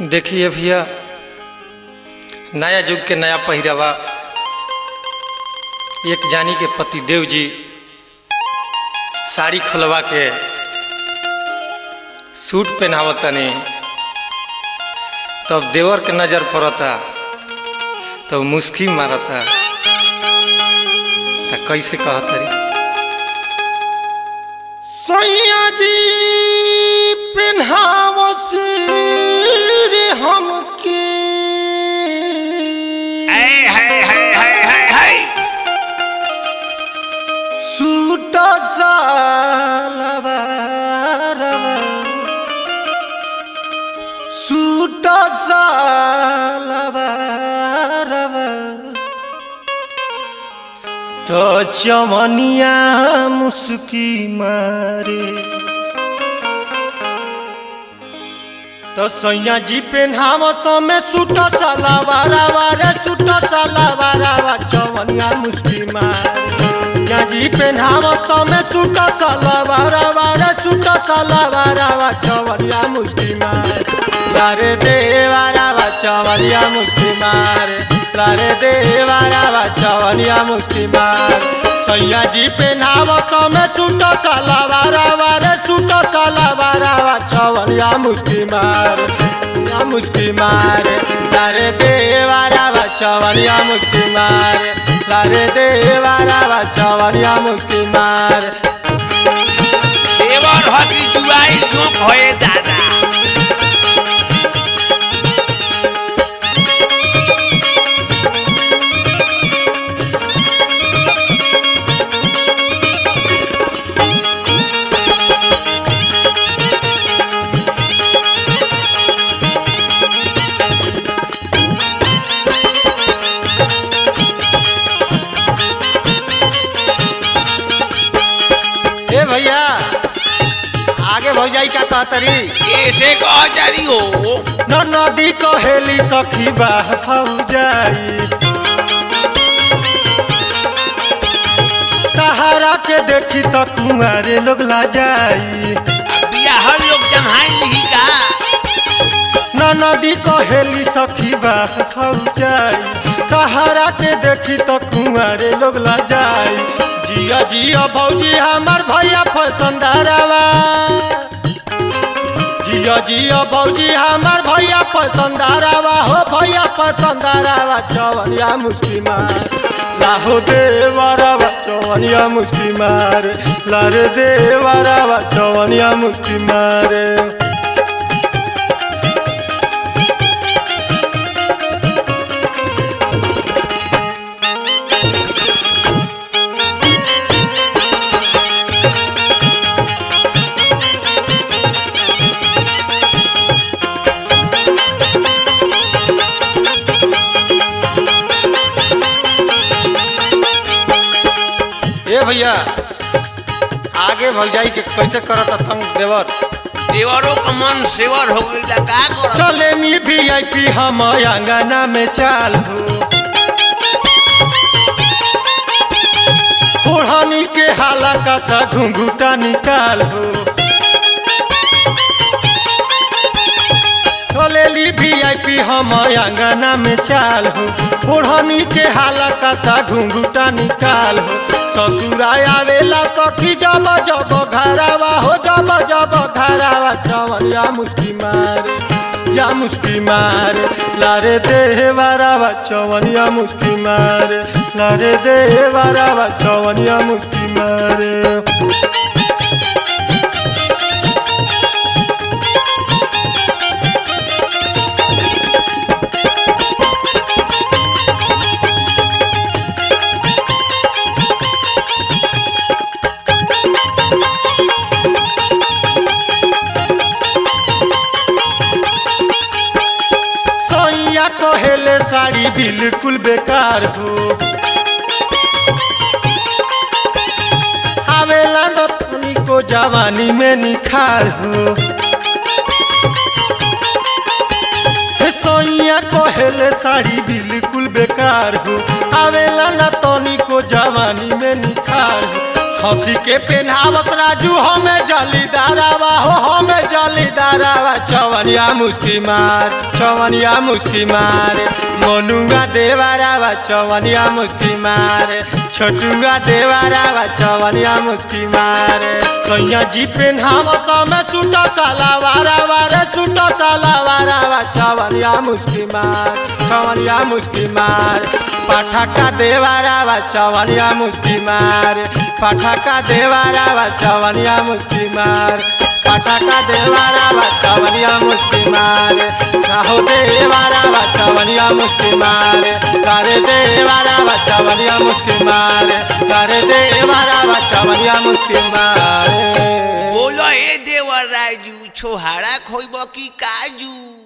देखिए भैया, नया युग के नया पहिरावा। एक जानी के पति देव जी साड़ी खोलवा के सूट पहनावतनी, तब देवर के नजर पड़ता, तब मुस्की मारता। तो कैसे कहतरी सैया जी पहनावस रे हमके सूट सलवारवा, सूट सलवारवा तो चमनिया मुस्की मारे। तो सैया जी पेन्हावस में सूट सलवारवा रे, सूट सलवारवा चमनिया मुस्की मारे। सैया जी पेन्हावस में सूट सलवारवा रे, सूट सलवारवा चमनिया मुस्की मारे। लारे देवारावा चमनिया मुस्की मारे, लारे देवारावा चमनिया मुस्की मारे। सैया जी पेन्हावस में सूट सलवारवा रे, सूट सलवारवा चमनिया मुस्की मारे, मुस्की मारे। लारे देवारावा चमनिया मुस्की मारे, लारे देवारावा चमनिया मुस्की मारे। देवर हकी जुआई जो भये दादा। भैया आगे भौजाई का कहतरी कैसे कह जारी हो न नदी कहेली सखी बाह भौजाई, सहारा के देखी तो कुंवारे लोग ला जाई। बियाह लोग जमाई नहीं का। न नदी कहेली सखी बाह भौजाई, सहारा के देखी तो कुंवारे लोग ला जाई। जिया जिया भौजी हमार भैया फसंदारवा, जिया जिया भौजी हमार भैया फसंदारवा हो, भैया फसंदारवा चवनिया मुस्की मार। लाहो देवरवा चवनिया मुस्की मार, लारे देवरवा चवनिया मुस्की मारे। भैया आगे भौजाई के कैसे करता तंग देवर। देवरों का मन सेवर हो गई का कर। चले नी VIP हम अंगना में चाल हो, ओढ़नी के हाला का सा घुंघूटा निकाल हो। चलेली VIP हम अंगना में चाल हो, ओढ़नी के हाला का सा घुंघूटा निकाल हो। ससुराय आवेला सखी जब जब घरवा हो, जब जब घरवा चवनिया मुस्की मारे, या मुस्की मारे। लारे देवरवा चवनिया मुस्की मारे, लारे देवरवा चवनिया मुस्की मारे। कहेले साड़ी बिल्कुल बेकार हो, आवेला नतनी को जवानी में निखार हो। सोइया कहेले साड़ी बिल्कुल बेकार हो, आवेला नतनी को जवानी में निखार हो। हंसी के पेन्हावत राजू हमें जलीदारावा हो हमें जलीदारावा चवनिया मुस्की मार मनुआ देवारावा चवनिया मुस्की मार छोटुआ देवारावा चवनिया मुस्की मार कैया जी पेन्हावत में सूटा सालावारावा रे सूटा सालावारावा चवनिया मुस्की मार पटाखा देवारावा चवनिया मुस्की मार पटाखा देवारावा चवनिया मुस्की मार पटाखा देवारावा चवनिया मुस्की मार हो देवारावा चवनिया मुस्की मार करे देवारावा चवनिया मुस्की मार करे देवारावा चवनिया मुस्की मार बोलो ए देवर राजू छोहाड़ा खोइब की काजू।